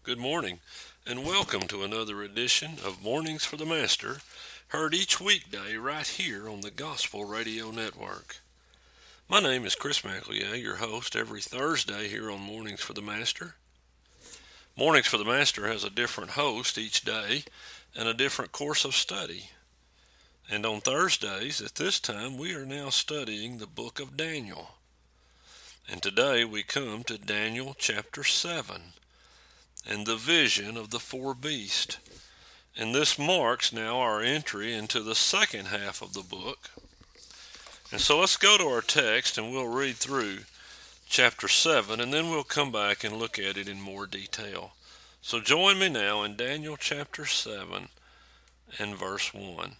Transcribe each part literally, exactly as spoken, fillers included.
Good morning, and welcome to another edition of Mornings for the Master, heard each weekday right here on the Gospel Radio Network. My name is Chris McLeay, your host every Thursday here on Mornings for the Master. Mornings for the Master has a different host each day and a different course of study. And on Thursdays, at this time, we are now studying the book of Daniel. And today we come to Daniel chapter seven and the vision of the four beasts. And this marks now our entry into the second half of the book. And so let's go to our text and we'll read through chapter seven, and then we'll come back and look at it in more detail. So join me now in Daniel chapter seven and verse one.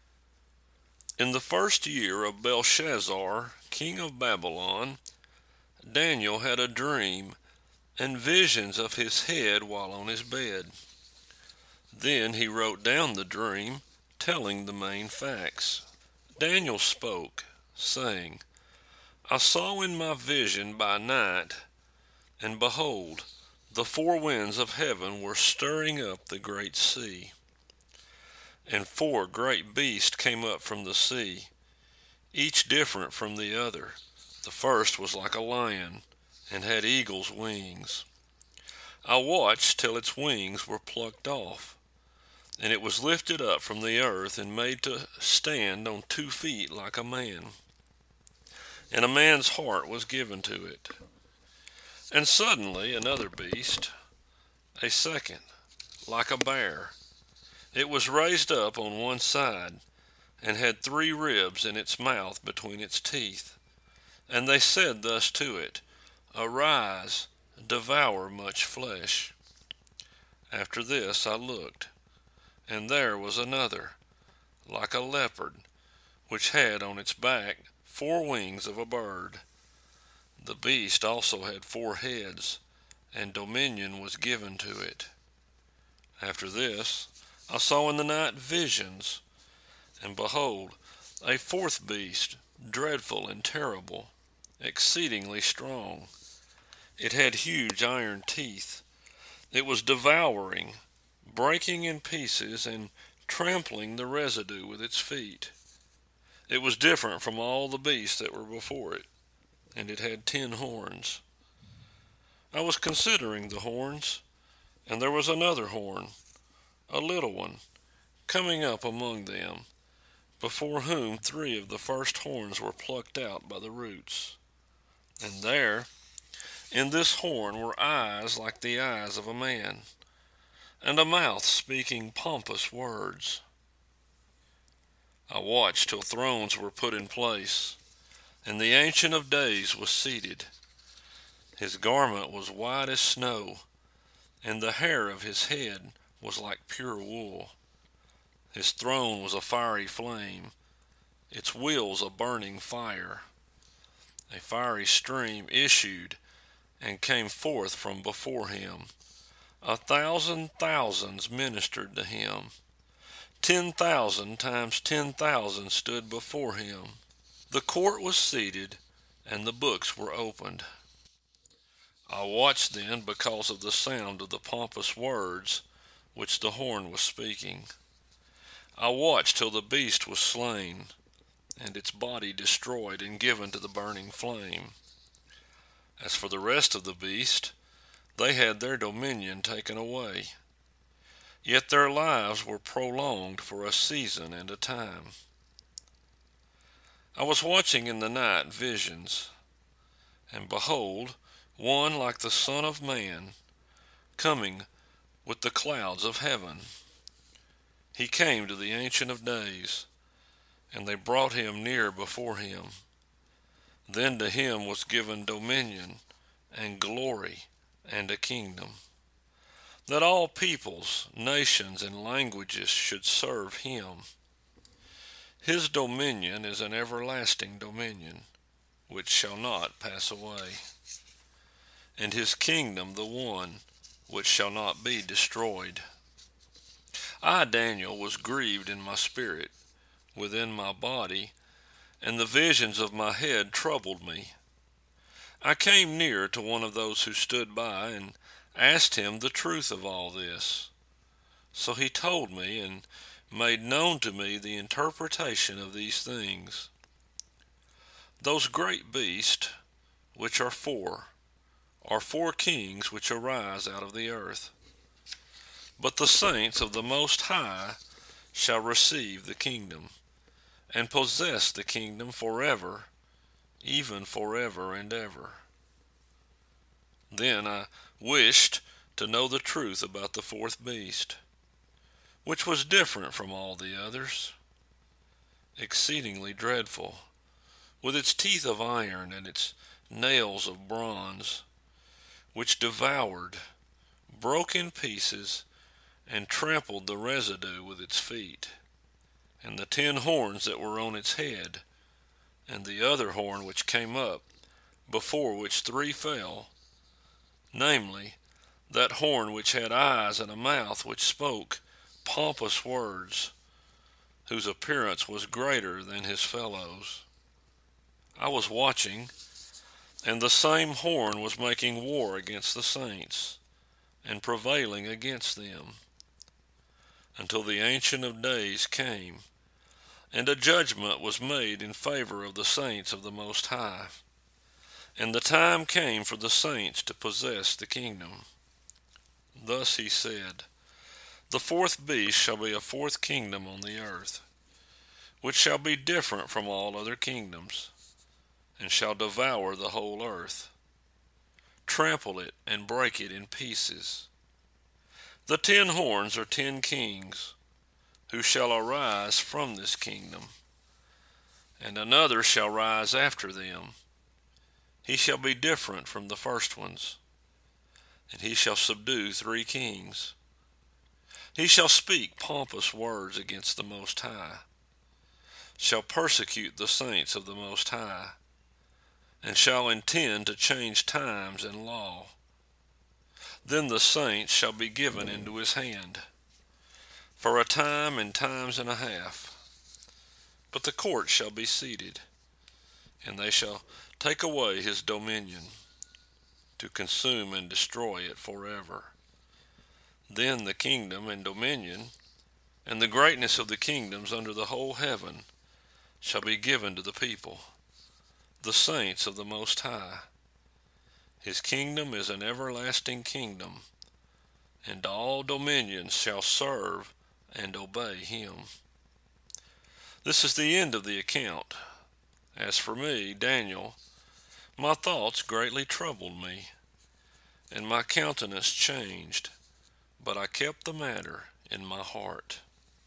In the first year of Belshazzar, king of Babylon, Daniel had a dream and visions of his head while on his bed. Then he wrote down the dream, telling the main facts. Daniel spoke, saying, I saw in my vision by night, and behold, the four winds of heaven were stirring up the great sea. And four great beasts came up from the sea, each different from the other. The first was like a lion, and had eagle's wings. I watched till its wings were plucked off, and it was lifted up from the earth and made to stand on two feet like a man. And a man's heart was given to it. And suddenly another beast, a second, like a bear. It was raised up on one side, and had three ribs in its mouth between its teeth. And they said thus to it, Arise, devour much flesh. After this I looked, and there was another, like a leopard, which had on its back four wings of a bird. The beast also had four heads, and dominion was given to it. After this I saw in the night visions, and behold, a fourth beast, dreadful and terrible, exceedingly strong. It had huge iron teeth. It was devouring, breaking in pieces, and trampling the residue with its feet. It was different from all the beasts that were before it, and it had ten horns. I was considering the horns, and there was another horn, a little one, coming up among them, before whom three of the first horns were plucked out by the roots. And there, in this horn, were eyes like the eyes of a man, and a mouth speaking pompous words. I watched till thrones were put in place, and the Ancient of Days was seated. His garment was white as snow, and the hair of his head was like pure wool. His throne was a fiery flame, its wheels a burning fire. A fiery stream issued and came forth from before him. A thousand thousands ministered to him. Ten thousand times ten thousand stood before him. The court was seated, and the books were opened. I watched then because of the sound of the pompous words which the horn was speaking. I watched till the beast was slain, and its body destroyed and given to the burning flame. As for the rest of the beast, they had their dominion taken away. Yet their lives were prolonged for a season and a time. I was watching in the night visions, and behold, one like the Son of Man, coming with the clouds of heaven. He came to the Ancient of Days, and they brought him near before him. Then to him was given dominion and glory and a kingdom, that all peoples, nations, and languages should serve him. His dominion is an everlasting dominion, which shall not pass away, and his kingdom the one which shall not be destroyed. I, Daniel, was grieved in my spirit within my body, and the visions of my head troubled me. I came near to one of those who stood by, and asked him the truth of all this. So he told me and made known to me the interpretation of these things. Those great beasts, which are four, are four kings which arise out of the earth. But the saints of the Most High shall receive the kingdom, and possess the kingdom forever, even forever and ever. Then I wished to know the truth about the fourth beast, which was different from all the others, exceedingly dreadful, with its teeth of iron and its nails of bronze, which devoured, broke in pieces, and trampled the residue with its feet, and the ten horns that were on its head, and the other horn which came up, before which three fell, namely, that horn which had eyes and a mouth which spoke pompous words, whose appearance was greater than his fellows. I was watching, and the same horn was making war against the saints, and prevailing against them, until the Ancient of Days came, and a judgment was made in favor of the saints of the Most High. And the time came for the saints to possess the kingdom. Thus he said, The fourth beast shall be a fourth kingdom on the earth, which shall be different from all other kingdoms, and shall devour the whole earth, trample it, and break it in pieces. The ten horns are ten kings, who shall arise from this kingdom, and another shall rise after them. He shall be different from the first ones, and he shall subdue three kings. He shall speak pompous words against the Most High, shall persecute the saints of the Most High, and shall intend to change times and law. Then the saints shall be given into his hand, for a time and times and a half. But the court shall be seated, and they shall take away his dominion, to consume and destroy it forever. Then the kingdom and dominion, and the greatness of the kingdoms under the whole heaven, shall be given to the people, the saints of the Most High. His kingdom is an everlasting kingdom, and all dominions shall serve and obey him. This is the end of the account. As for me, Daniel, my thoughts greatly troubled me, and my countenance changed, but I kept the matter in my heart.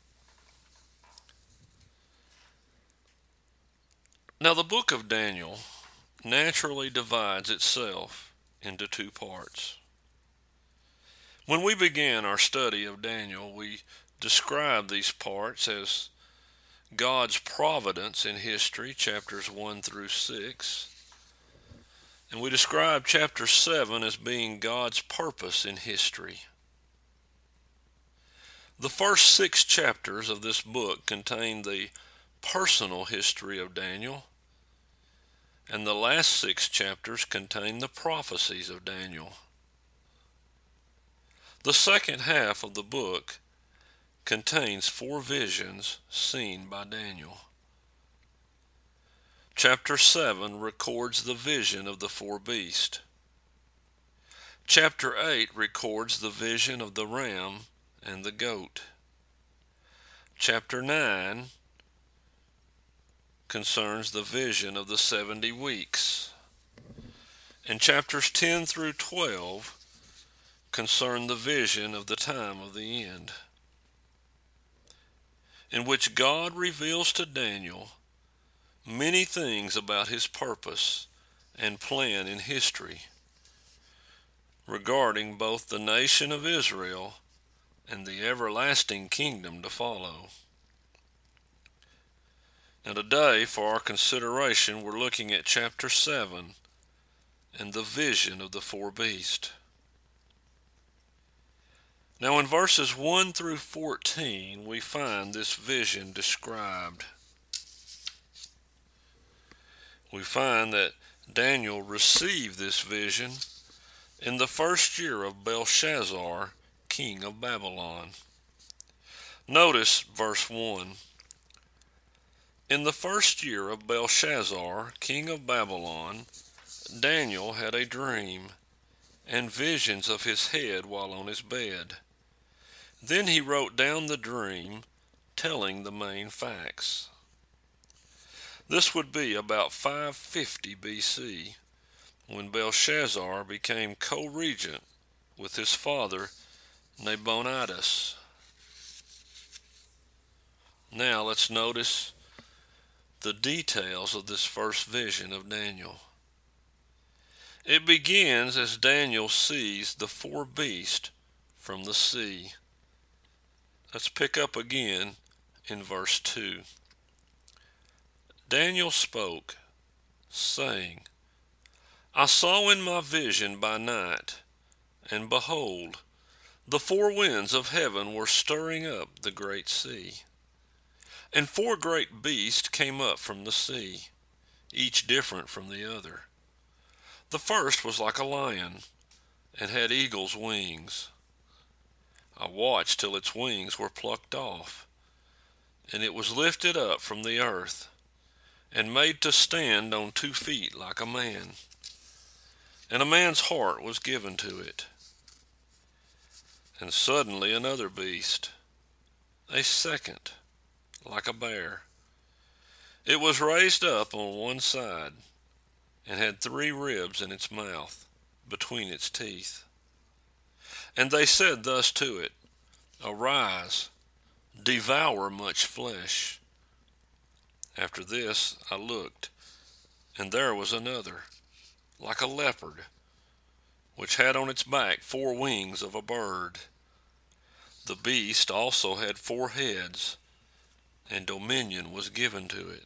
Now the book of Daniel naturally divides itself into two parts. When we began our study of Daniel, we described these parts as God's providence in history, chapters one through six, and we described chapter seven as being God's purpose in history. The first six chapters of this book contain the personal history of Daniel, and the last six chapters contain the prophecies of Daniel. The second half of the book contains four visions seen by Daniel. Chapter seven records the vision of the four beasts. Chapter eight records the vision of the ram and the goat. Chapter nine concerns the vision of the seventy weeks. And chapters ten through twelve concern the vision of the time of the end, in which God reveals to Daniel many things about his purpose and plan in history regarding both the nation of Israel and the everlasting kingdom to follow. Now today, for our consideration, we're looking at chapter seven and the vision of the four beasts. Now in verses one through fourteen, we find this vision described. We find that Daniel received this vision in the first year of Belshazzar, king of Babylon. Notice verse one. In the first year of Belshazzar, king of Babylon, Daniel had a dream and visions of his head while on his bed. Then he wrote down the dream, telling the main facts. This would be about five fifty B C, when Belshazzar became co-regent with his father Nabonidus. Now let's notice the details of this first vision of Daniel. It begins as Daniel sees the four beasts from the sea. Let's pick up again in verse two. Daniel spoke, saying, I saw in my vision by night, and behold, the four winds of heaven were stirring up the great sea. And four great beasts came up from the sea, each different from the other. The first was like a lion, and had eagle's wings. I watched till its wings were plucked off, and it was lifted up from the earth, and made to stand on two feet like a man. And a man's heart was given to it. And suddenly another beast, a second, like a bear. It was raised up on one side, and had three ribs in its mouth, between its teeth. And they said thus to it, Arise, devour much flesh. After this I looked, and there was another, like a leopard, which had on its back four wings of a bird. The beast also had four heads, and dominion was given to it.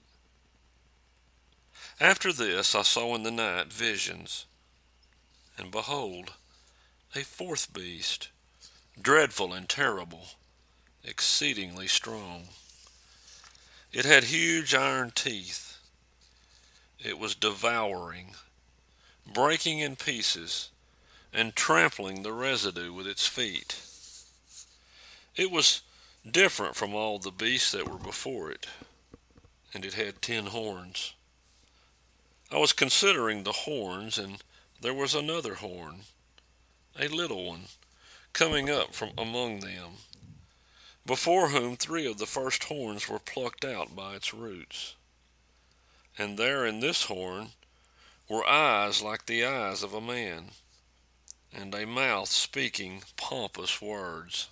After this I saw in the night visions, and behold, a fourth beast, dreadful and terrible, exceedingly strong. It had huge iron teeth. It was devouring, breaking in pieces, and trampling the residue with its feet. It was different from all the beasts that were before it, and it had ten horns. I was considering the horns, and there was another horn, a little one, coming up from among them, before whom three of the first horns were plucked out by its roots. And there in this horn were eyes like the eyes of a man, and a mouth speaking pompous words.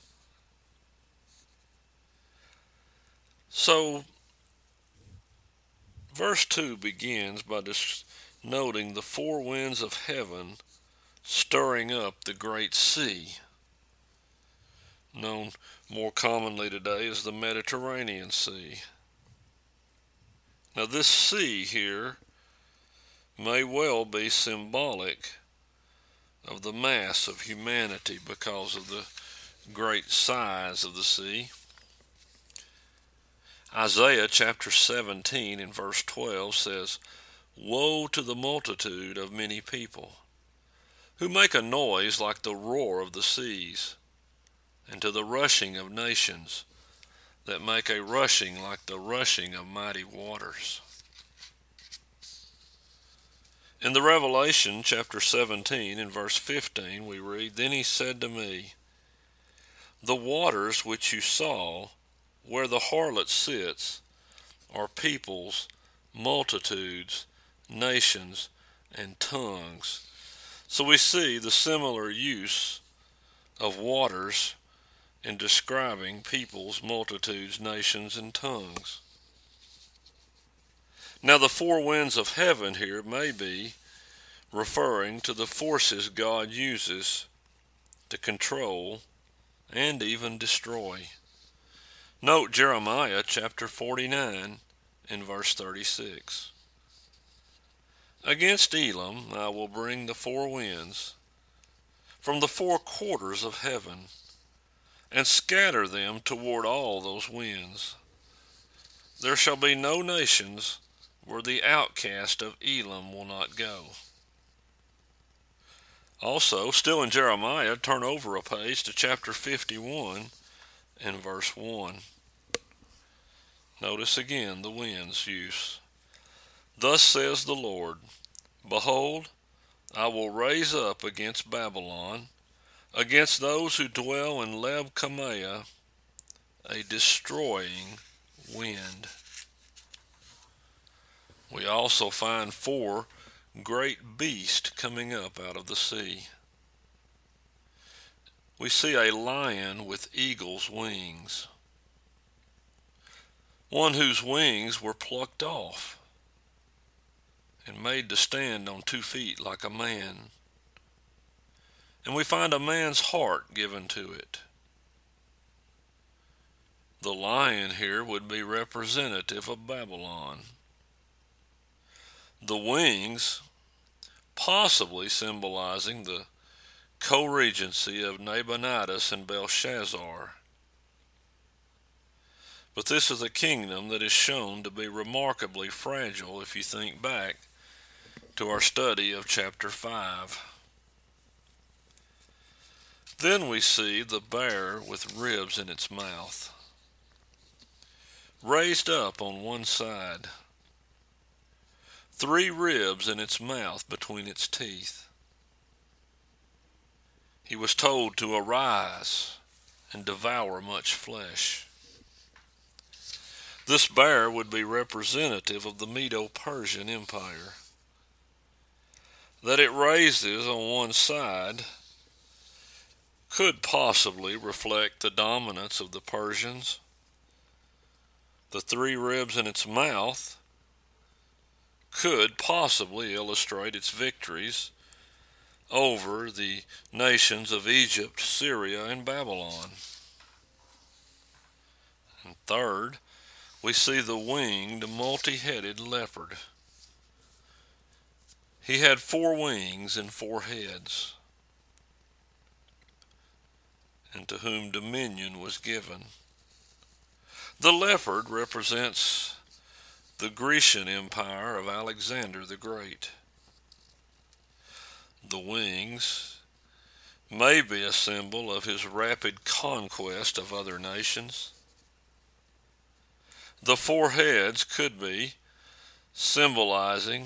So, verse two begins by just noting the four winds of heaven stirring up the great sea, known more commonly today as the Mediterranean Sea. Now this sea here may well be symbolic of the mass of humanity because of the great size of the sea. Isaiah chapter seventeen and verse twelve says, Woe to the multitude of many people, who make a noise like the roar of the seas, and to the rushing of nations, that make a rushing like the rushing of mighty waters. In the Revelation chapter seventeen and verse fifteen we read, Then he said to me, The waters which you saw, where the harlot sits, are peoples, multitudes, nations, and tongues. So we see the similar use of waters in describing peoples, multitudes, nations, and tongues. Now the four winds of heaven here may be referring to the forces God uses to control and even destroy. Note Jeremiah chapter forty-nine and verse thirty-six. Against Elam I will bring the four winds from the four quarters of heaven, and scatter them toward all those winds. There shall be no nations where the outcast of Elam will not go. Also, still in Jeremiah, turn over a page to chapter fifty-one and verse one. Notice again the wind's use. Thus says the Lord, Behold, I will raise up against Babylon, against those who dwell in Leb-Kamaiah, a destroying wind. We also find four great beasts coming up out of the sea. We see a lion with eagle's wings, one whose wings were plucked off and made to stand on two feet like a man. And we find a man's heart given to it. The lion here would be representative of Babylon. The wings possibly symbolizing the co-regency of Nabonidus and Belshazzar. But this is a kingdom that is shown to be remarkably fragile if you think back to our study of chapter five. Then we see the bear with ribs in its mouth, raised up on one side, three ribs in its mouth between its teeth. He was told to arise and devour much flesh. This bear would be representative of the Medo-Persian Empire. That it raises on one side could possibly reflect the dominance of the Persians. The three ribs in its mouth could possibly illustrate its victories over the nations of Egypt, Syria, and Babylon. And third, we see the winged, multi-headed leopard. He had four wings and four heads, and to whom dominion was given. The leopard represents the Grecian Empire of Alexander the Great. The wings may be a symbol of his rapid conquest of other nations. The four heads could be symbolizing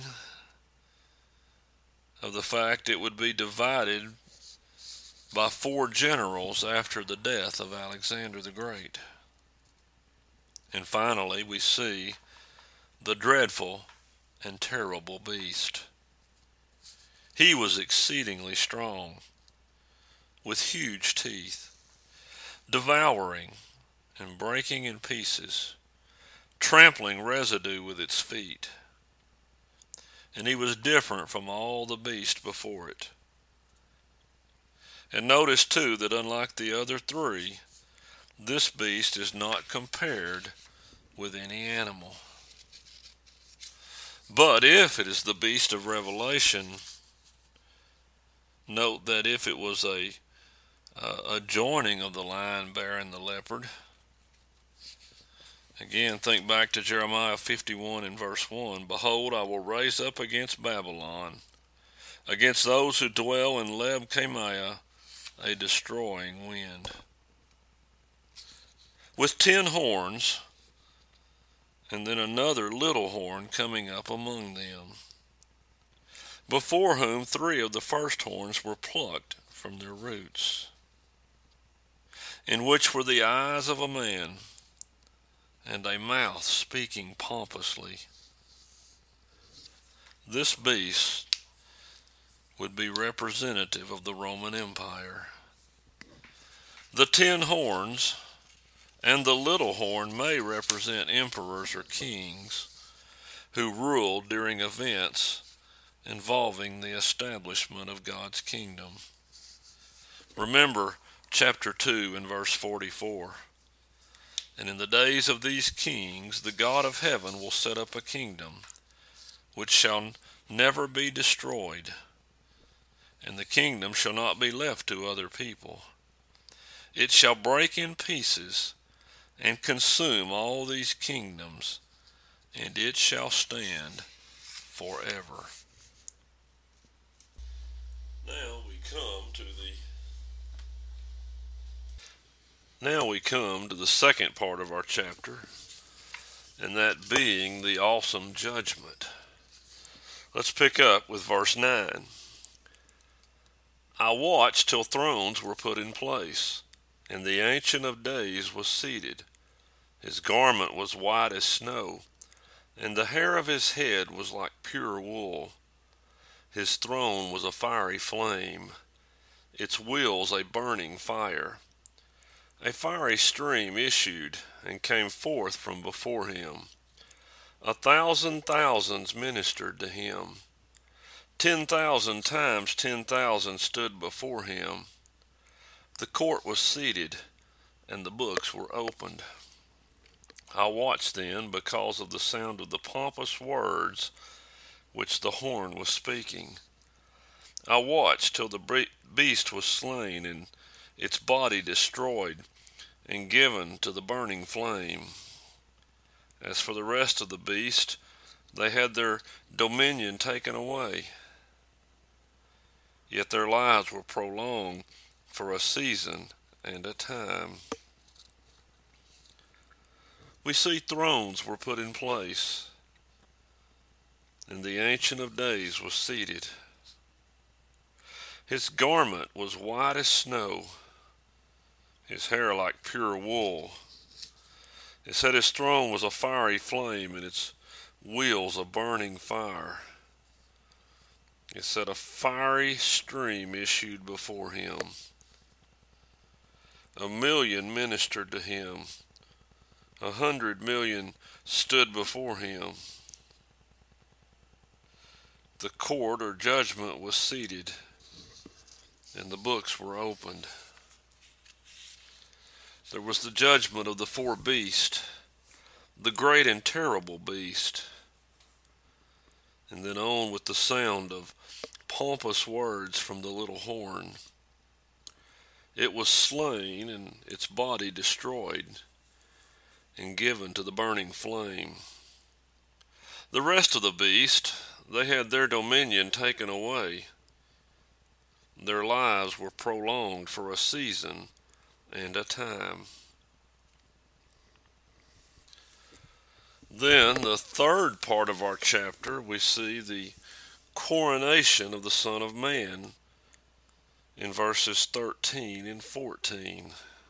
of the fact it would be divided by four generals after the death of Alexander the Great. And finally, we see the dreadful and terrible beast. He was exceedingly strong, with huge teeth, devouring and breaking in pieces, trampling residue with its feet. And he was different from all the beasts before it. And notice too that unlike the other three, this beast is not compared with any animal. But if it is the beast of Revelation, note that if it was a, uh, a joining of the lion, bear, and the leopard, again, think back to Jeremiah fifty-one and verse one. Behold, I will raise up against Babylon, against those who dwell in Leb-Kamaiah, a destroying wind, with ten horns, and then another little horn coming up among them, before whom three of the first horns were plucked from their roots, in which were the eyes of a man, and a mouth speaking pompously. This beast would be representative of the Roman Empire. The ten horns and the little horn may represent emperors or kings who ruled during events involving the establishment of God's kingdom. Remember chapter two and verse forty-four. And in the days of these kings, the God of heaven will set up a kingdom which shall never be destroyed, and the kingdom shall not be left to other people. It shall break in pieces and consume all these kingdoms, and it shall stand forever. Now we come to the now we come to the second part of our chapter, and that being the awesome judgment. Let's pick up with verse nine. I watched till thrones were put in place, and the Ancient of Days was seated. His garment was white as snow, and the hair of his head was like pure wool. His throne was a fiery flame, its wheels a burning fire. A fiery stream issued and came forth from before him. A thousand thousands ministered to him. Ten thousand times ten thousand stood before him. The court was seated, and the books were opened. I watched then because of the sound of the pompous words which the horn was speaking. I watched till the beast was slain, and its body destroyed, and given to the burning flame. As for the rest of the beast, they had their dominion taken away. Yet their lives were prolonged for a season and a time. We see thrones were put in place, and the Ancient of Days was seated. His garment was white as snow, his hair like pure wool. It said his throne was a fiery flame, and its wheels a burning fire. It said a fiery stream issued before him. A million ministered to him. A hundred million stood before him. The court or judgment was seated, and the books were opened. There was the judgment of the four beasts, the great and terrible beast. And then on with the sound of pompous words from the little horn. It was slain, and its body destroyed, and given to the burning flame. The rest of the beast, they had their dominion taken away. Their lives were prolonged for a season and a time. Then, the third part of our chapter, we see the coronation of the Son of Man in verses thirteen and fourteen.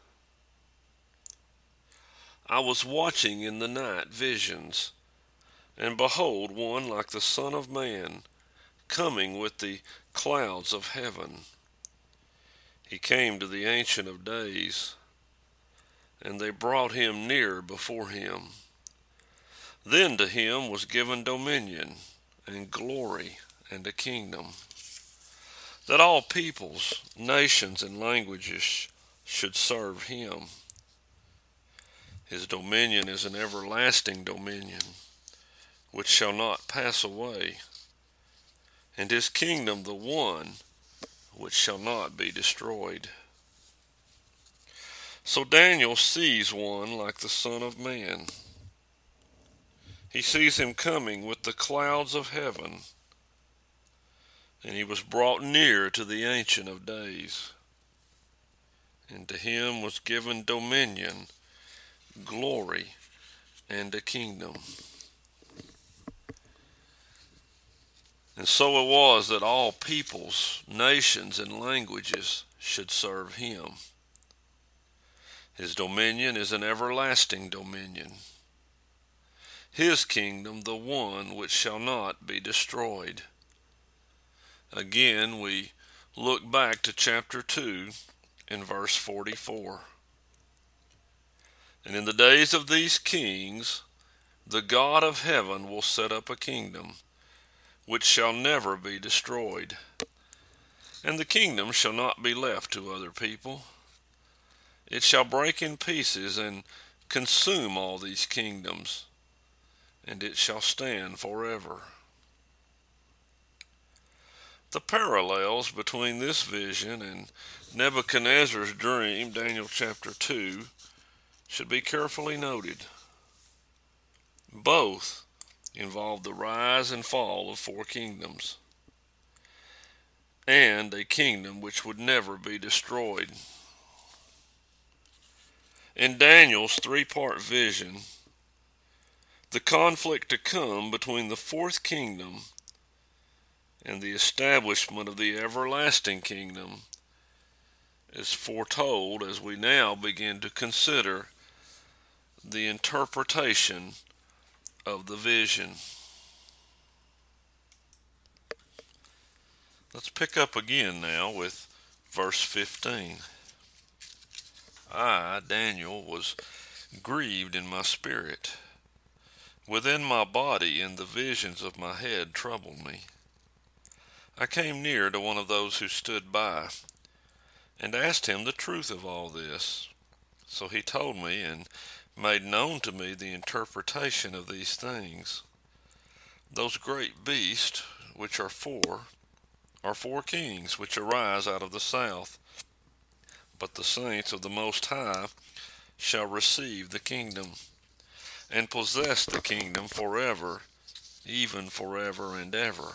I was watching in the night visions, and behold, one like the Son of Man, coming with the clouds of heaven. He came to the Ancient of Days, and they brought him near before him. Then to him was given dominion, and glory, and a kingdom, that all peoples, nations, and languages should serve him. His dominion is an everlasting dominion, which shall not pass away, and his kingdom the one which shall not be destroyed. So Daniel sees one like the Son of Man. He sees him coming with the clouds of heaven, and he was brought near to the Ancient of Days, and to him was given dominion, glory, and a kingdom. And so it was that all peoples, nations, and languages should serve him. His dominion is an everlasting dominion. His kingdom the one which shall not be destroyed. Again, we look back to chapter two in verse forty-four. And in the days of these kings, the God of heaven will set up a kingdom, which shall never be destroyed. And the kingdom shall not be left to other people. It shall break in pieces and consume all these kingdoms, and it shall stand forever. The parallels between this vision and Nebuchadnezzar's dream, Daniel chapter two, should be carefully noted. Both involve the rise and fall of four kingdoms. and a kingdom which would never be destroyed. In Daniel's three-part vision, the conflict to come between the fourth kingdom and the establishment of the everlasting kingdom is foretold as we now begin to consider the interpretation of the vision. Let's pick up again now with verse fifteen. I, Daniel, was grieved in my spirit. Within my body, and the visions of my head troubled me. I came near to one of those who stood by, and asked him the truth of all this. So he told me and made known to me the interpretation of these things. Those great beasts, which are four, are four kings which arise out of the south. But the saints of the Most High shall receive the kingdom, and possess the kingdom forever, even forever and ever.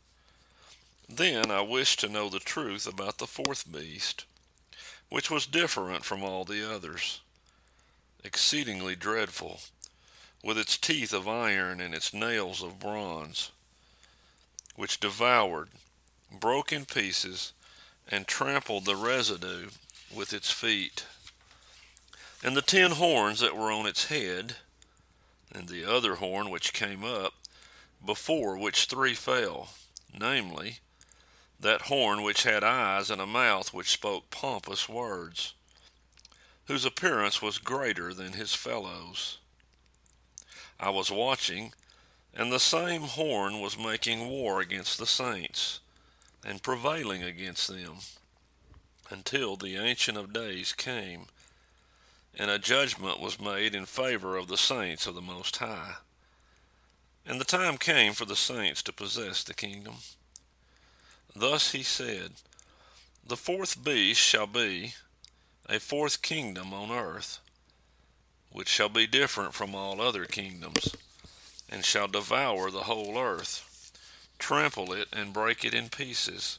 Then I wished to know the truth about the fourth beast, which was different from all the others, exceedingly dreadful, with its teeth of iron and its nails of bronze, which devoured, broke in pieces, and trampled the residue with its feet. And the ten horns that were on its head, and the other horn which came up, before which three fell, namely, that horn which had eyes and a mouth which spoke pompous words, whose appearance was greater than his fellows. I was watching, and the same horn was making war against the saints, and prevailing against them, until the Ancient of Days came, and a judgment was made in favor of the saints of the Most High. And the time came for the saints to possess the kingdom. Thus he said, the fourth beast shall be a fourth kingdom on earth, which shall be different from all other kingdoms, and shall devour the whole earth, trample it, and break it in pieces.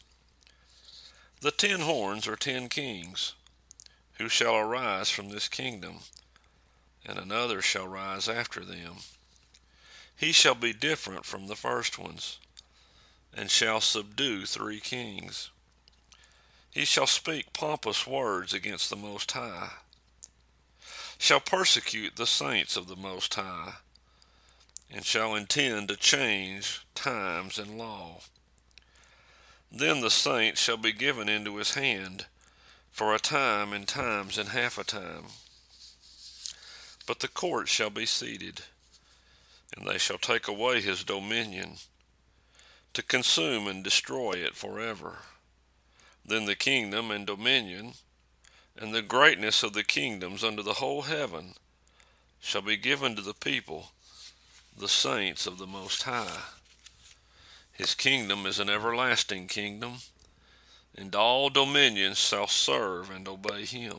The ten horns are ten kings, who shall arise from this kingdom, and another shall rise after them. He shall be different from the first ones, and shall subdue three kings. He shall speak pompous words against the Most High, shall persecute the saints of the Most High, and shall intend to change times and law. Then the saints shall be given into his hand for a time and times and half a time. But the court shall be seated, and they shall take away his dominion, to consume and destroy it forever. Then the kingdom and dominion, and the greatness of the kingdoms under the whole heaven, shall be given to the people, the saints of the Most High. His kingdom is an everlasting kingdom, and all dominions shall serve and obey him.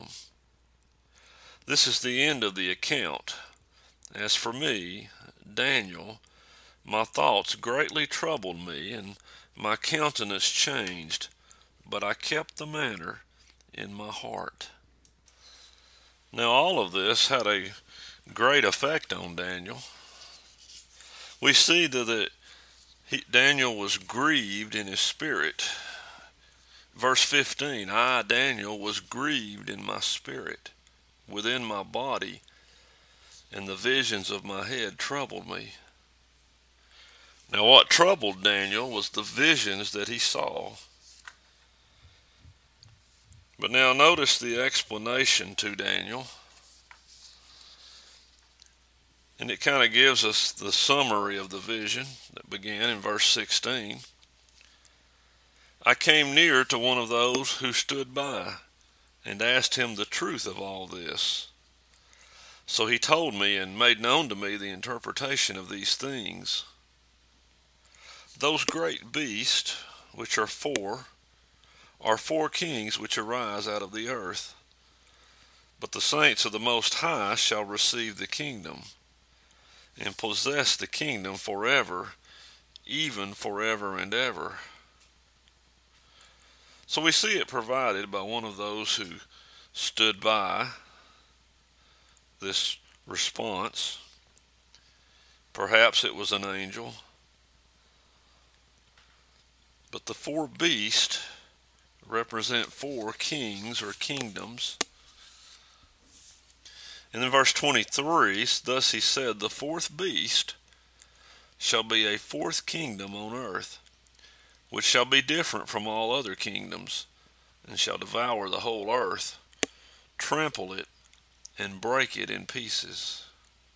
This is the end of the account. As for me, Daniel, my thoughts greatly troubled me, and my countenance changed, but I kept the matter in my heart. Now all of this had a great effect on Daniel. We see that it, he, Daniel was grieved in his spirit. Verse fifteen, I, Daniel, was grieved in my spirit, within my body, and the visions of my head troubled me. Now what troubled Daniel was the visions that he saw. But now notice the explanation to Daniel. And it kind of gives us the summary of the vision that began in verse sixteen. I came near to one of those who stood by, and asked him the truth of all this. So he told me and made known to me the interpretation of these things. Those great beasts, which are four, are four kings which arise out of the earth. But the saints of the Most High shall receive the kingdom, and possess the kingdom forever, even forever and ever. So we see it provided by one of those who stood by this response. Perhaps it was an angel. But the four beasts represent four kings or kingdoms. And in verse twenty-three, thus he said, the fourth beast shall be a fourth kingdom on earth, which shall be different from all other kingdoms, and shall devour the whole earth, trample it, and break it in pieces.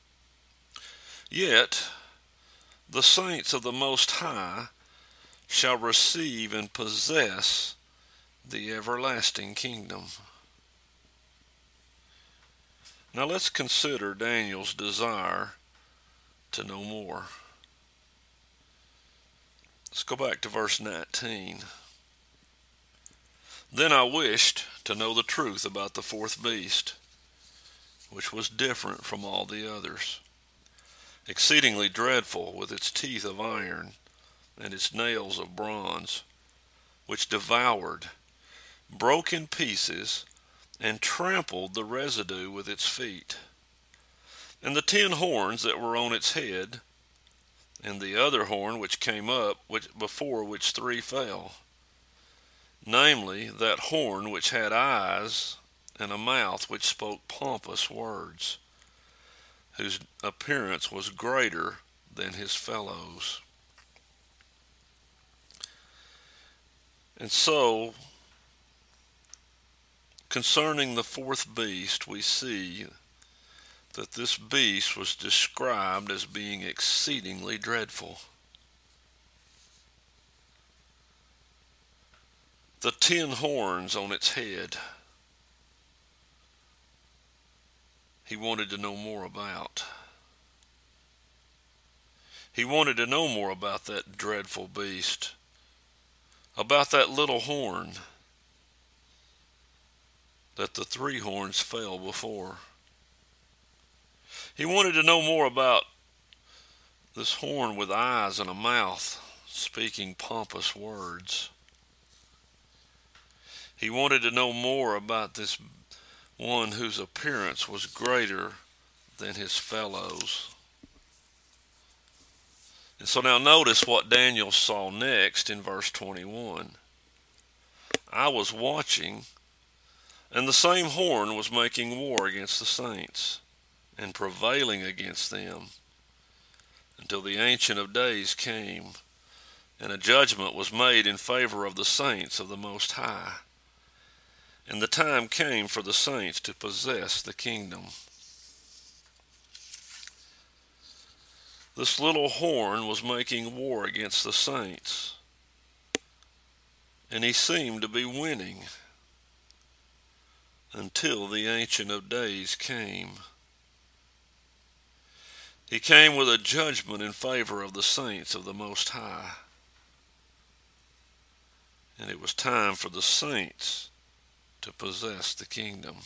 Yet the saints of the Most High shall receive and possess the everlasting kingdom. Now let's consider Daniel's desire to know more. Let's go back to verse nineteen. Then I wished to know the truth about the fourth beast, which was different from all the others, exceedingly dreadful, with its teeth of iron and its nails of bronze, which devoured, broke in pieces, and trampled the residue with its feet. And the ten horns that were on its head, and the other horn which came up, which before which three fell, namely, that horn which had eyes and a mouth which spoke pompous words, whose appearance was greater than his fellows. And so, concerning the fourth beast, we see that this beast was described as being exceedingly dreadful. The ten horns on its head, he wanted to know more about. He wanted to know more about that dreadful beast, about that little horn that the three horns fell before. He wanted to know more about this horn with eyes and a mouth speaking pompous words. He wanted to know more about this one whose appearance was greater than his fellows. And so now notice what Daniel saw next in verse twenty-one. I was watching, and the same horn was making war against the saints, and prevailing against them, until the Ancient of Days came, and a judgment was made in favor of the saints of the Most High. And the time came for the saints to possess the kingdom. This little horn was making war against the saints, and he seemed to be winning until the Ancient of Days came. He came with a judgment in favor of the saints of the Most High. And it was time for the saints to possess the kingdom.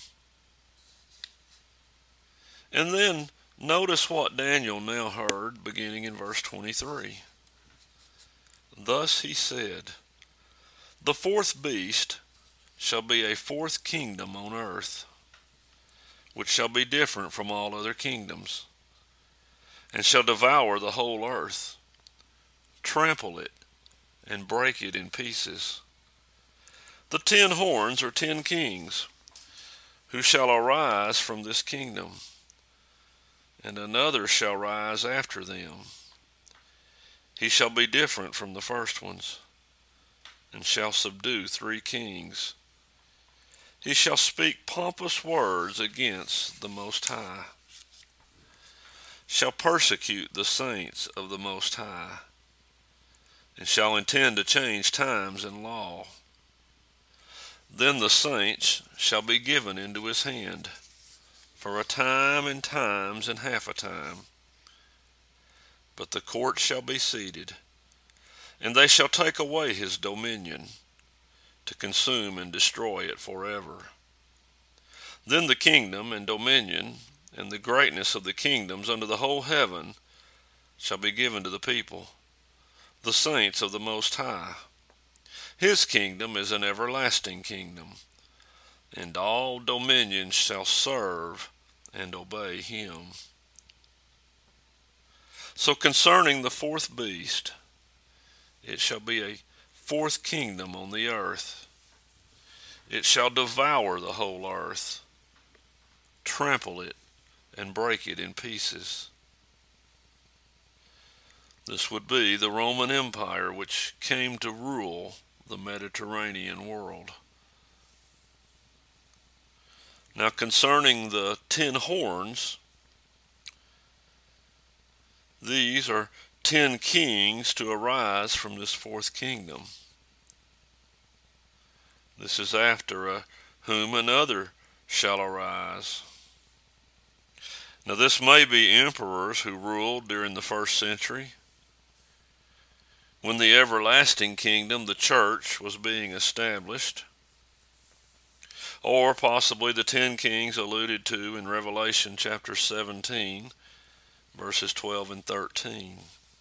And then notice what Daniel now heard beginning in verse twenty-three. Thus he said, the fourth beast shall be a fourth kingdom on earth, which shall be different from all other kingdoms, and shall devour the whole earth, trample it, and break it in pieces. The ten horns are ten kings, who shall arise from this kingdom, and another shall rise after them. He shall be different from the first ones, and shall subdue three kings. He shall speak pompous words against the Most High, shall persecute the saints of the Most High, and shall intend to change times and law. Then the saints shall be given into his hand, for a time and times and half a time. But the court shall be seated, and they shall take away his dominion, to consume and destroy it forever. Then the kingdom and dominion and the greatness of the kingdoms under the whole heaven shall be given to the people, the saints of the Most High. His kingdom is an everlasting kingdom, and all dominions shall serve and obey him. So concerning the fourth beast, it shall be a fourth kingdom on the earth. It shall devour the whole earth, trample it, and break it in pieces. This would be the Roman Empire, which came to rule the Mediterranean world. Now concerning the ten horns, these are ten kings to arise from this fourth kingdom. This is after uh, whom another shall arise. Now this may be emperors who ruled during the first century, when the everlasting kingdom, the church, was being established, or possibly the ten kings alluded to in Revelation chapter seventeen, verses twelve and thirteen.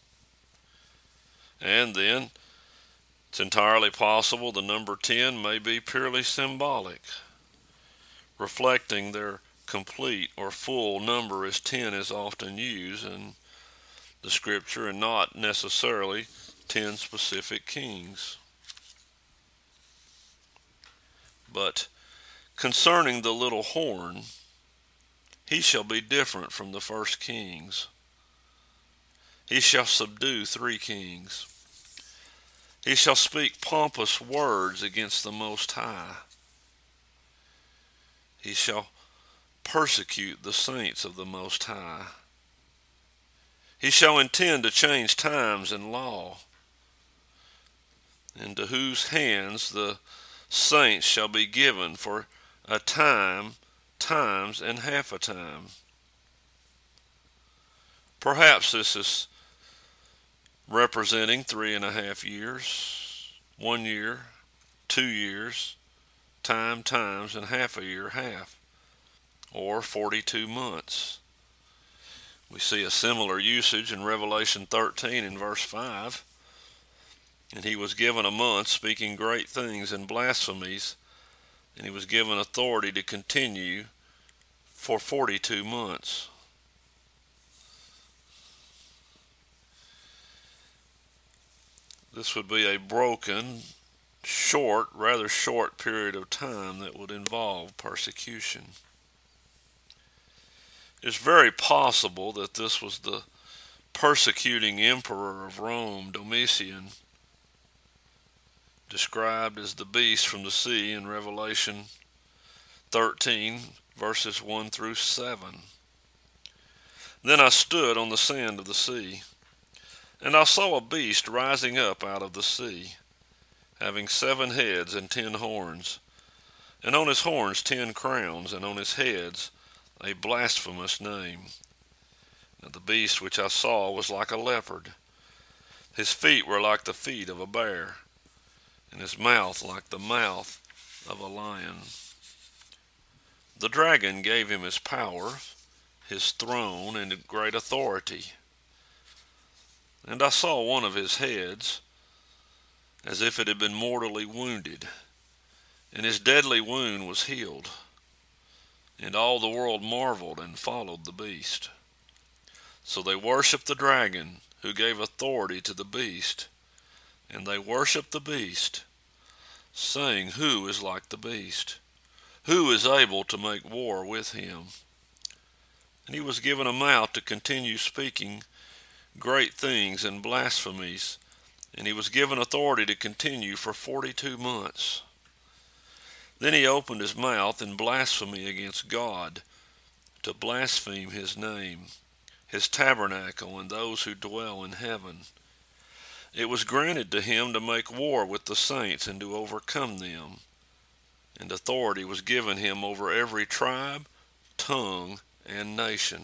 And then it's entirely possible the number ten may be purely symbolic, reflecting their complete or full number, as ten is often used in the scripture, and not necessarily ten specific kings. But concerning the little horn, he shall be different from the first kings. He shall subdue three kings. He shall speak pompous words against the Most High. He shall persecute the saints of the Most High. He shall intend to change times and law, into whose hands the saints shall be given for a time, times, and half a time. Perhaps this is representing three and a half years, one year, two years, time, times, and half a year, half, or forty-two months. We see a similar usage in Revelation thirteen in verse five. And he was given a month, speaking great things and blasphemies, and he was given authority to continue for forty-two months. This would be a broken, short, rather short period of time that would involve persecution. It's very possible that this was the persecuting emperor of Rome, Domitian, described as the beast from the sea in Revelation thirteen, verses one through seven. Then I stood on the sand of the sea, and I saw a beast rising up out of the sea, having seven heads and ten horns, and on his horns ten crowns, and on his heads a blasphemous name. Now the beast which I saw was like a leopard. His feet were like the feet of a bear, and his mouth like the mouth of a lion. The dragon gave him his power, his throne, and great authority. And I saw one of his heads as if it had been mortally wounded, and his deadly wound was healed. And all the world marveled and followed the beast. So they worshipped the dragon, who gave authority to the beast, and they worshipped the beast, saying, Who is like the beast? Who is able to make war with him? And he was given a mouth to continue speaking great things and blasphemies, and he was given authority to continue for forty-two months. Then he opened his mouth in blasphemy against God, to blaspheme his name, his tabernacle, and those who dwell in heaven. It was granted to him to make war with the saints and to overcome them, and authority was given him over every tribe, tongue, and nation.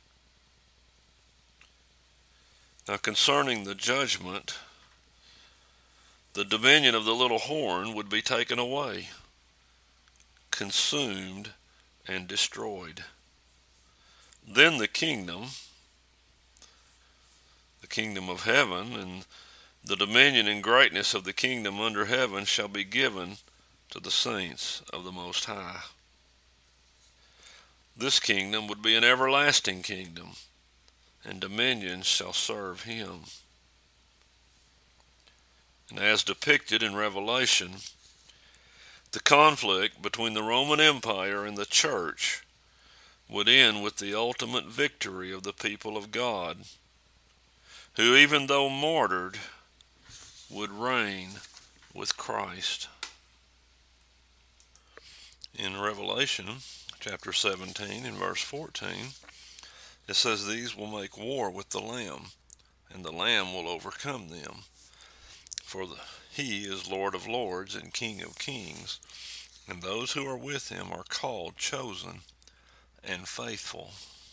Now concerning the judgment, the dominion of the little horn would be taken away, consumed, and destroyed. Then the kingdom, the kingdom of heaven, and The dominion and greatness of the kingdom under heaven shall be given to the saints of the Most High. This kingdom would be an everlasting kingdom, and dominions shall serve him. And as depicted in Revelation, the conflict between the Roman Empire and the church would end with the ultimate victory of the people of God, who, even though martyred, would reign with Christ. In Revelation chapter seventeen and verse fourteen, it says, "These will make war with the Lamb, and the Lamb will overcome them. For the, he is Lord of lords and King of kings, and those who are with him are called, chosen, and faithful."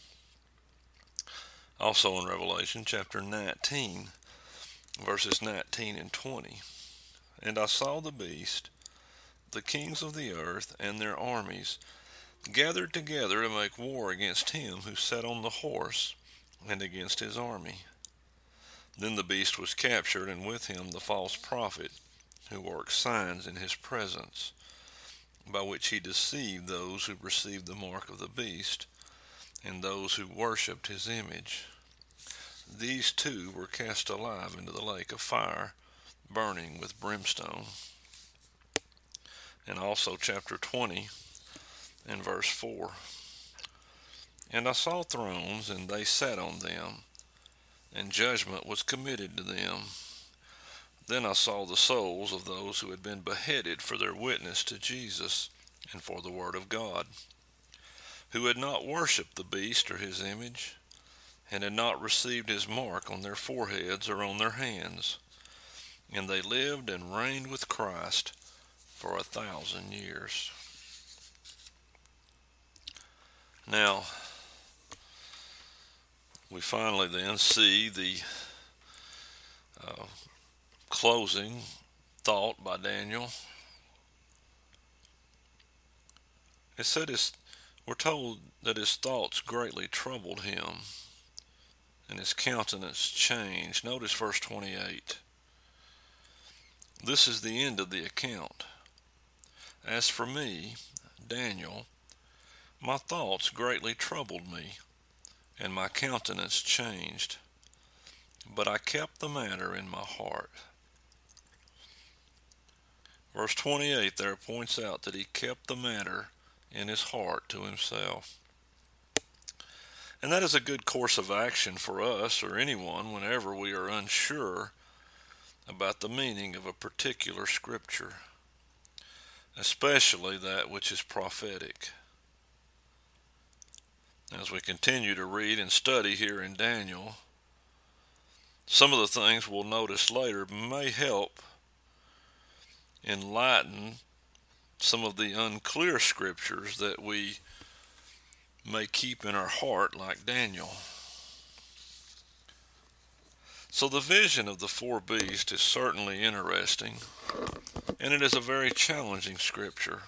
Also in Revelation chapter nineteen, verses nineteen and twenty, "And I saw the beast, the kings of the earth, and their armies, gathered together to make war against him who sat on the horse, and against his army. Then the beast was captured, and with him the false prophet, who worked signs in his presence, by which he deceived those who received the mark of the beast, and those who worshipped his image. These two were cast alive into the lake of fire, burning with brimstone." And also chapter twenty and verse four, "And I saw thrones, and they sat on them, and judgment was committed to them. Then I saw the souls of those who had been beheaded for their witness to Jesus and for the word of God, who had not worshipped the beast or his image, and had not received his mark on their foreheads or on their hands. And they lived and reigned with Christ for a thousand years." Now, we finally then see the uh, closing thought by Daniel. It said his, we're told that his thoughts greatly troubled him, and his countenance changed. Notice verse twenty-eight. "This is the end of the account. As for me, Daniel, my thoughts greatly troubled me, and my countenance changed. But I kept the matter in my heart." Verse twenty-eight there points out that he kept the matter in his heart to himself. And that is a good course of action for us or anyone whenever we are unsure about the meaning of a particular scripture, especially that which is prophetic. As we continue to read and study here in Daniel, some of the things we'll notice later may help enlighten some of the unclear scriptures that we may keep in our heart like Daniel. So the vision of the four beasts is certainly interesting, and it is a very challenging scripture.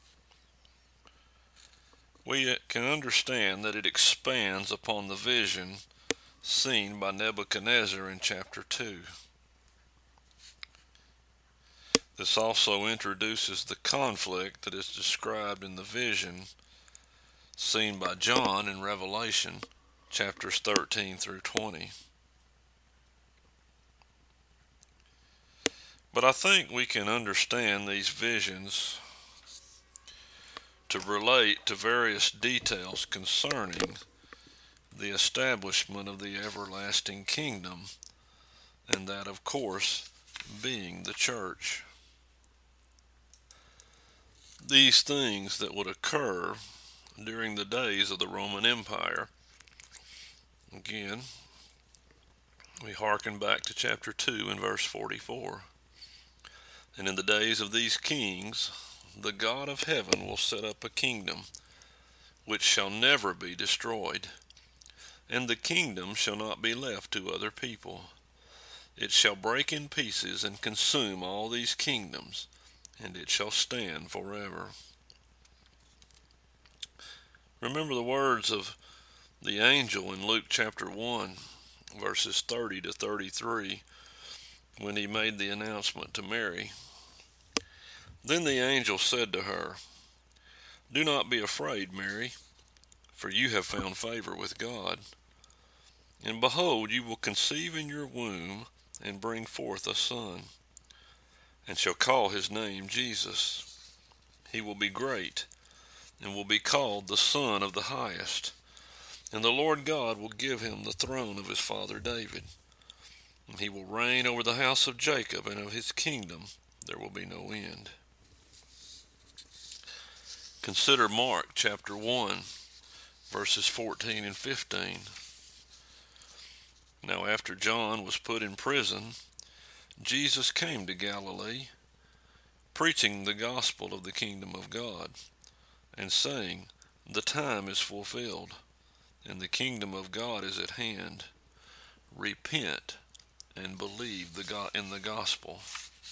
We can understand that it expands upon the vision seen by Nebuchadnezzar in chapter two. This also introduces the conflict that is described in the vision seen by John in Revelation chapters thirteen through twenty. But I think we can understand these visions to relate to various details concerning the establishment of the everlasting kingdom, and that, of course, being the church. These things that would occur during the days of the Roman Empire. Again, we hearken back to chapter two and verse forty-four. "And in the days of these kings, the God of heaven will set up a kingdom which shall never be destroyed, and the kingdom shall not be left to other people. It shall break in pieces and consume all these kingdoms, and it shall stand forever." Remember the words of the angel in Luke chapter one, verses thirty to thirty-three, when he made the announcement to Mary. Then the angel said to her, "Do not be afraid, Mary, for you have found favor with God. And behold, you will conceive in your womb and bring forth a son, and shall call his name Jesus. He will be great, and will be called the Son of the Highest. And the Lord God will give him the throne of his father David. And he will reign over the house of Jacob, and of his kingdom there will be no end." Consider Mark chapter one, verses fourteen and fifteen. Now after John was put in prison, Jesus came to Galilee, preaching the gospel of the kingdom of God, and saying, "The time is fulfilled, and the kingdom of God is at hand. Repent and believe the go- in the gospel."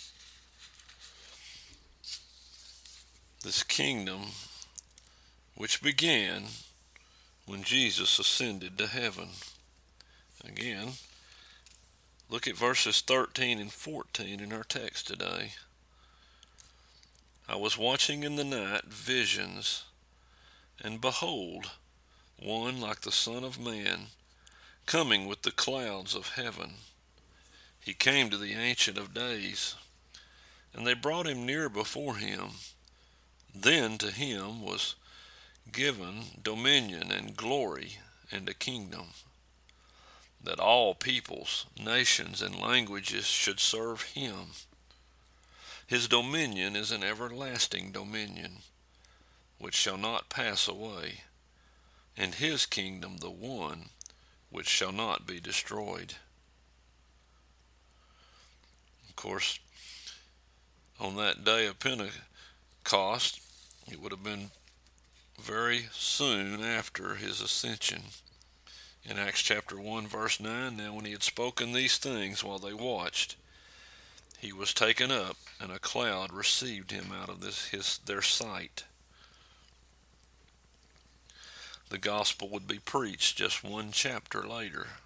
This kingdom, which began when Jesus ascended to heaven. Again, look at verses thirteen and fourteen in our text today. "I was watching in the night visions, and behold, one like the Son of Man, coming with the clouds of heaven. He came to the Ancient of Days, and they brought him near before him. Then to him was given dominion and glory and a kingdom, that all peoples, nations, and languages should serve him. His dominion is an everlasting dominion, which shall not pass away, and his kingdom the one which shall not be destroyed." Of course, on that day of Pentecost, it would have been very soon after his ascension. In Acts chapter one, verse nine, "Now when he had spoken these things while they watched, he was taken up, and a cloud received him out of this his their sight." The gospel would be preached just one chapter later.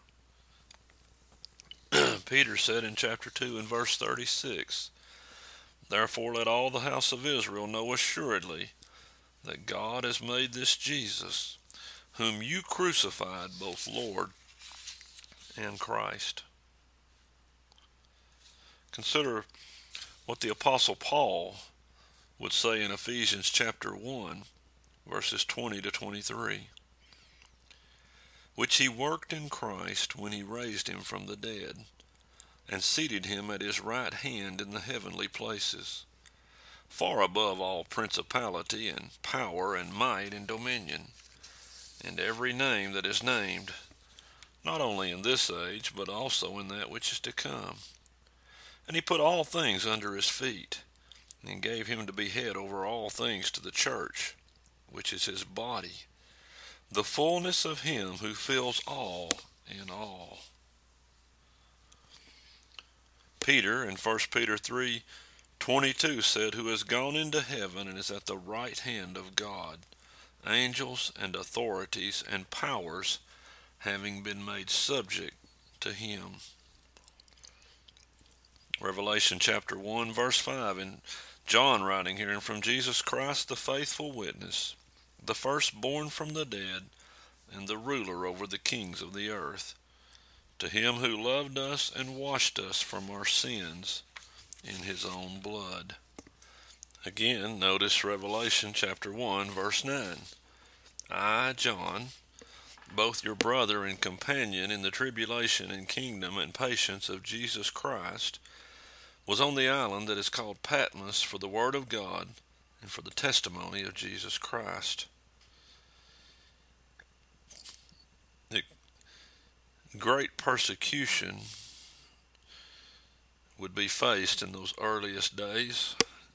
Peter said in chapter two and verse thirty-six, "Therefore let all the house of Israel know assuredly that God has made this Jesus, whom you crucified, both Lord and Christ." Consider what the Apostle Paul would say in Ephesians chapter one, verses twenty to twenty-three. "Which he worked in Christ when he raised him from the dead, and seated him at his right hand in the heavenly places, far above all principality and power and might and dominion, and every name that is named, not only in this age, but also in that which is to come. And he put all things under his feet, and gave him to be head over all things to the church, which is his body, the fullness of him who fills all in all." Peter in First Peter three twenty-two said, "Who has gone into heaven and is at the right hand of God, angels and authorities and powers having been made subject to him." Revelation chapter one, verse five, and John writing here, "And from Jesus Christ, the faithful witness, the firstborn from the dead, and the ruler over the kings of the earth, to him who loved us and washed us from our sins in his own blood." Again, notice Revelation chapter one, verse nine. "I, John, both your brother and companion in the tribulation and kingdom and patience of Jesus Christ, was on the island that is called Patmos for the word of God and for the testimony of Jesus Christ." The great persecution would be faced in those earliest days,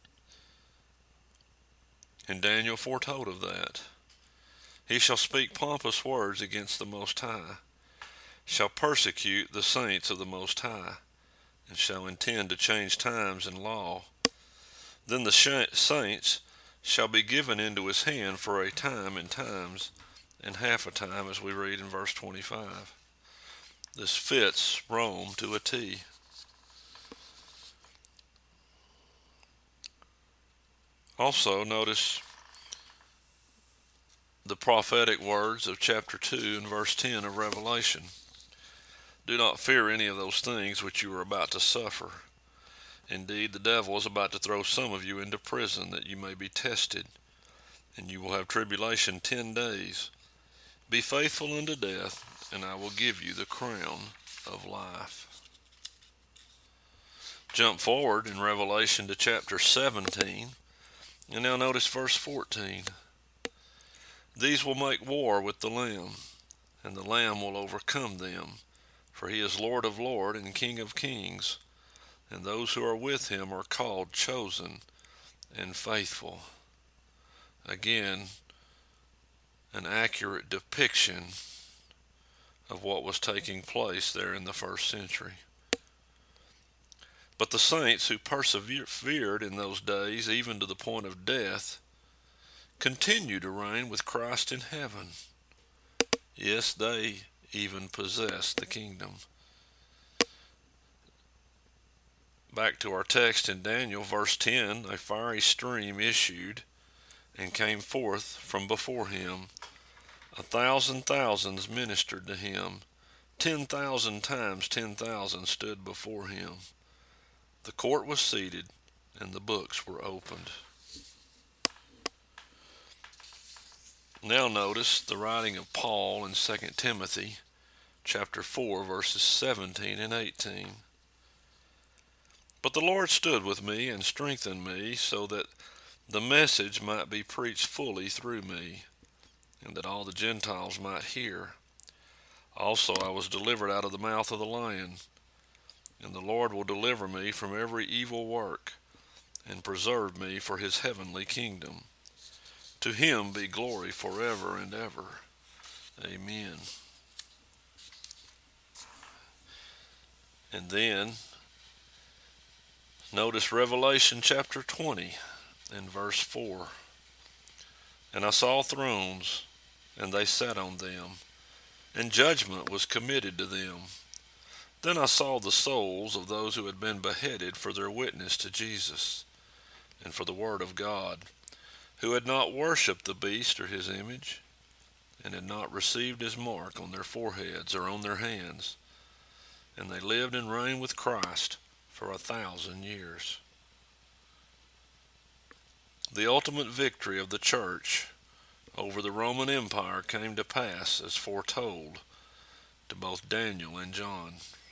and Daniel foretold of that. "He shall speak pompous words against the Most High, shall persecute the saints of the Most High, and shall intend to change times and law. Then the saints shall be given into his hand for a time and times and half a time," as we read in verse twenty-five. This fits Rome to a T. Also, notice the prophetic words of chapter two and verse ten of Revelation. Do not fear any of those things which you are about to suffer. Indeed, the devil is about to throw some of you into prison that you may be tested, and you will have tribulation ten days. Be faithful unto death, and I will give you the crown of life. Jump forward in Revelation to chapter seventeen, and now notice verse fourteen. These will make war with the Lamb, and the Lamb will overcome them, for he is Lord of lords and King of kings, and those who are with him are called, chosen, and faithful. Again, an accurate depiction of what was taking place there in the first century. But the saints who persevered in those days, even to the point of death, continue to reign with Christ in heaven. Yes, they even possess the kingdom. Back to our text in Daniel, verse ten, a fiery stream issued and came forth from before him. A thousand thousands ministered to him. Ten thousand times ten thousand stood before him. The court was seated, and the books were opened. Now notice the writing of Paul in Second Timothy chapter four, verses seventeen and eighteen. But the Lord stood with me and strengthened me, so that the message might be preached fully through me, and that all the Gentiles might hear. Also I was delivered out of the mouth of the lion, and the Lord will deliver me from every evil work, and preserve me for his heavenly kingdom. To him be glory forever and ever. Amen. And then, notice Revelation chapter twenty and verse four. And I saw thrones, and they sat on them, and judgment was committed to them. Then I saw the souls of those who had been beheaded for their witness to Jesus, and for the word of God, who had not worshipped the beast or his image, and had not received his mark on their foreheads or on their hands. And they lived and reigned with Christ for a thousand years. The ultimate victory of the church over the Roman Empire came to pass as foretold to both Daniel and John.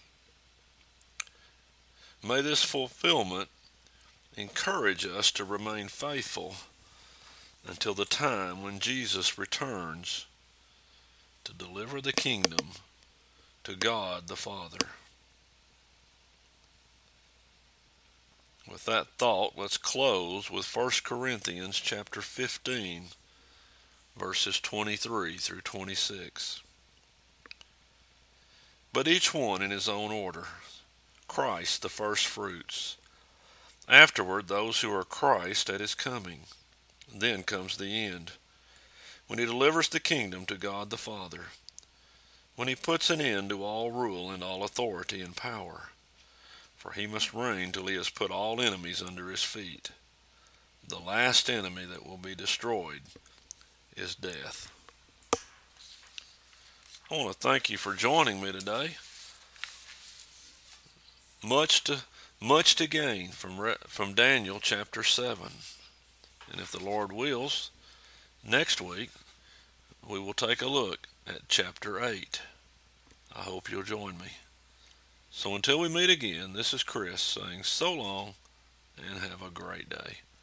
May this fulfillment encourage us to remain faithful until the time when Jesus returns to deliver the kingdom to God the Father. With that thought, let's close with First Corinthians chapter fifteen, verses twenty-three through twenty-six. But each one in his own order. Christ the first fruits. Afterward, those who are Christ at his coming. Then comes the end, when he delivers the kingdom to God the Father, when he puts an end to all rule and all authority and power. For he must reign till he has put all enemies under his feet. The last enemy that will be destroyed is death. I want to thank you for joining me today. Much to much to gain from from Daniel chapter seven. And if the Lord wills, next week we will take a look at chapter eight. I hope you'll join me. So until we meet again, this is Chris saying so long and have a great day.